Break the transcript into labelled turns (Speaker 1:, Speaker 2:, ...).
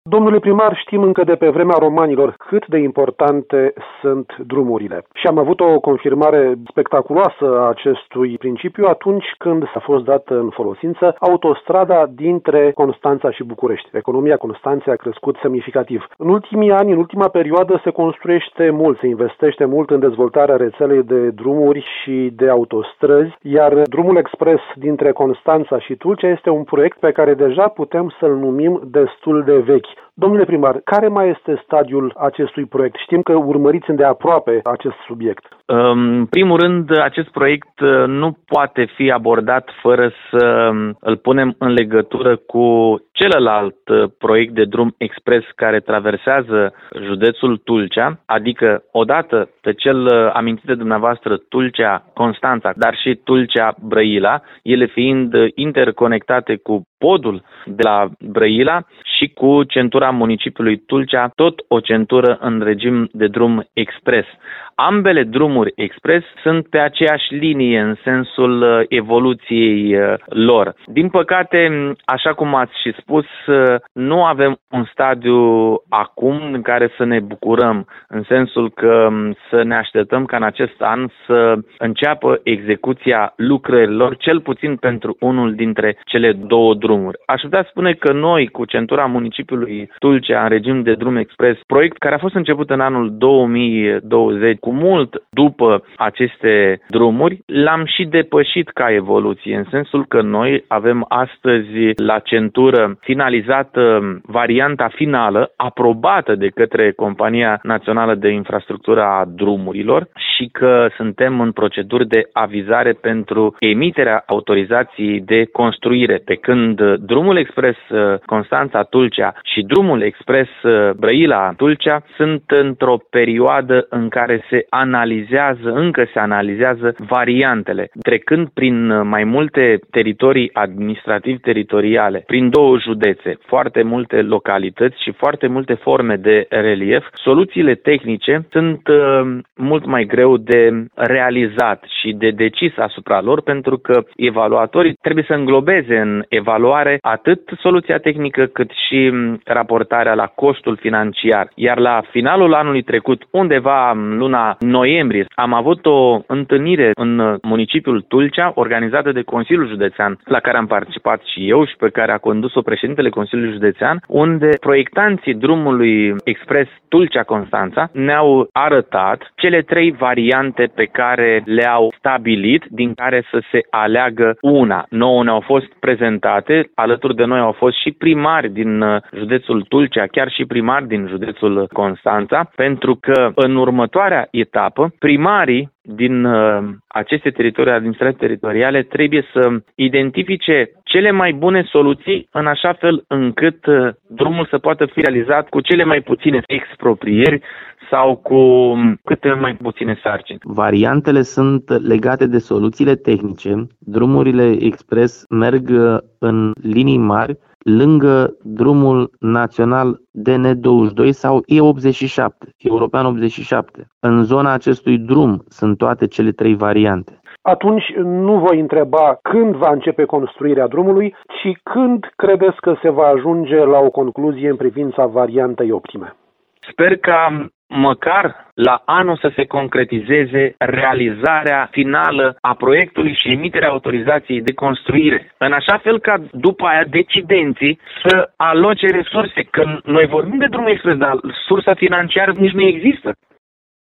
Speaker 1: Domnule primar, știm încă de pe vremea romanilor cât de importante sunt drumurile. Și am avut o confirmare spectaculoasă a acestui principiu atunci când a fost dată în folosință autostrada dintre Constanța și București. Economia Constanței a crescut semnificativ. În ultimii ani, în ultima perioadă, se construiește mult, se investește mult în dezvoltarea rețelei de drumuri și de autostrăzi, iar drumul expres dintre Constanța și Tulcea este un proiect pe care deja putem să-l numim destul de vechi. Domnule primar, care mai este stadiul acestui proiect? Știm că urmăriți îndeaproape acest subiect.
Speaker 2: În primul rând, acest proiect nu poate fi abordat fără să îl punem în legătură cu celălalt proiect de drum expres care traversează județul Tulcea, adică odată pe cel amintit de dumneavoastră Tulcea-Constanța, dar și Tulcea-Brăila, ele fiind interconectate cu podul de la Brăila și cu centura municipiului Tulcea, tot o centură în regim de drum expres. Ambele drumuri expres sunt pe aceeași linie în sensul evoluției lor. Din păcate, așa cum ați și spus, nu avem un stadiu acum în care să ne bucurăm, în sensul că să ne așteptăm ca în acest an să înceapă execuția lucrărilor, cel puțin pentru unul dintre cele două drumuri. Aș putea spune că noi, cu centura municipiului Tulcea în regim de drum expres, proiect care a fost început în anul 2020, cu mult după aceste drumuri, l-am și depășit ca evoluție, în sensul că noi avem astăzi la centură finalizată varianta finală, aprobată de către Compania Națională de Infrastructură a Drumurilor și că suntem în proceduri de avizare pentru emiterea autorizației de construire, pe când drumul expres Constanța-Tulcea și drumul expres Brăila-Tulcea sunt într-o perioadă în care încă se analizează variantele, trecând prin mai multe teritorii administrativ-teritoriale, prin două județe, foarte multe localități și foarte multe forme de relief. Soluțiile tehnice sunt mult mai greu de realizat și de decis asupra lor, pentru că evaluatorii trebuie să înglobeze în evaluare atât soluția tehnică cât și raportarea la costul financiar. Iar la finalul anului trecut, undeva în luna noiembrie, am avut o întâlnire în municipiul Tulcea, organizată de Consiliul Județean, la care am participat și eu și pe care a condus-o președintele Consiliului Județean, unde proiectanții drumului expres Tulcea-Constanța ne-au arătat cele trei variante pe care le-au stabilit, din care să se aleagă una. Nouă ne-au fost prezentate, alături de noi au fost și primari din județul Tulcea, chiar și primari din județul Constanța, pentru că în următoarea etapă, primarii din aceste teritorii administrative teritoriale trebuie să identifice cele mai bune soluții în așa fel încât drumul să poată fi realizat cu cele mai puține exproprieri sau cu câte mai puține sarcini.
Speaker 3: Variantele sunt legate de soluțiile tehnice. Drumurile expres merg în linii mari lângă drumul național DN22 sau E87, European 87. În zona acestui drum sunt toate cele trei variante.
Speaker 1: Atunci nu voi întreba când va începe construirea drumului, ci când credeți că se va ajunge la o concluzie în privința variantei optime.
Speaker 2: Sper ca măcar la anul să se concretizeze realizarea finală a proiectului și emiterea autorizației de construire, în așa fel ca după aia decidenții să aloce resurse, că noi vorbim de drum expres, dar sursa financiară nici nu există.